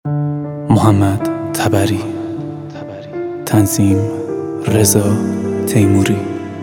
محمد تبری. تنظیم رضا تیموری.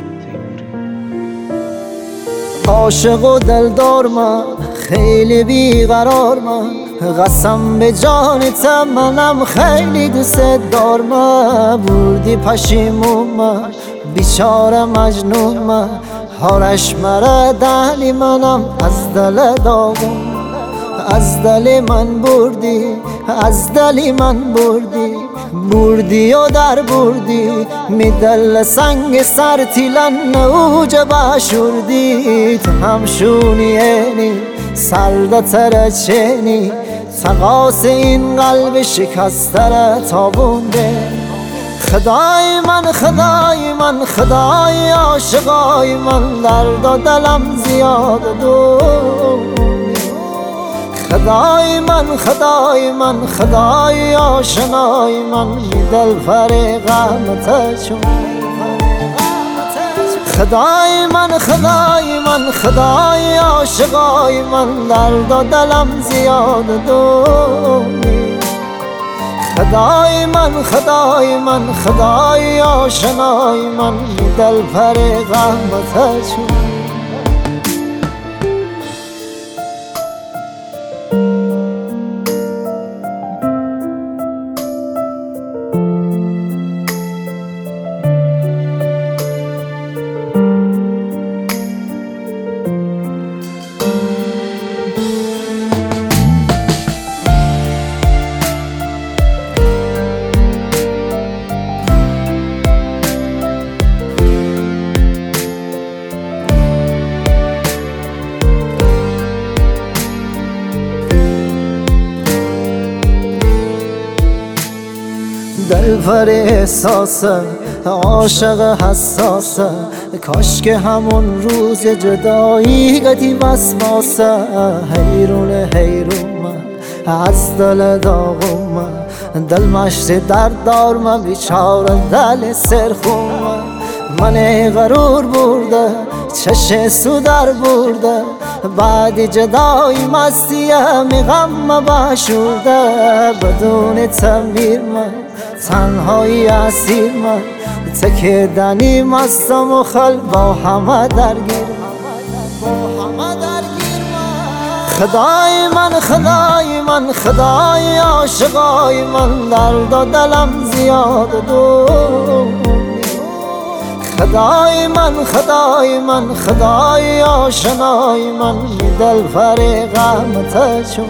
عاشق و دلدار من، خیلی بیقرار من، قسم به جانتم منم خیلی دوست دار من. بردی پشیمون من، بیچاره مجنون من، حالش مرا دلی منم از دل داغون. از دل من بردی، از دل من بردی، بردی و در بردی، می دل سنگ سر تیلن نوج باشوردی. تو همشونیه سردت رچنی، تقاس این قلب شکسته را تابونده. خدای من، خدای من، خدای عاشقای من، درد و دلم زیاد دونی. خدای من، خدای من، خدای آشنای من، می دل فریقم چون. خدای من، خدای من، خدای عاشقای من، درد و دلم زیاد دونی. خدای من، خدای من، خدای آشنای من، می دل فریقم چون. دلبر احساسه، عاشق حساسه، کاش که همون روز جدایی گدی وسواسه. حیرون حیرون من، از دل داغون من، دل مشت درد دار من، بیچاره دل سرخون من. غرور برده، چش سو در برده، بعد جدایی مستی همی غم باشورده. بدون تنبیر من، تنهایی اسیر من، تکیدنی مستم و خل با همه درگیر. خدای من، خدای من، خدای عاشقای من، درد و دلم زیاد دونی. خدای من، خدای من، خدای آشنای من، می دل فریقم چون.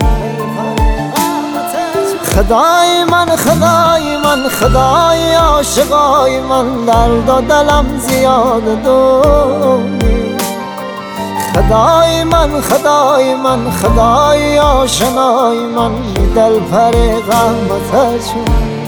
خدای من، خدای من، خدای عاشقای من، درد و دلم زیاد دونی. خدای من، خدای من، خدای آشنای من، می دل فریقم چون.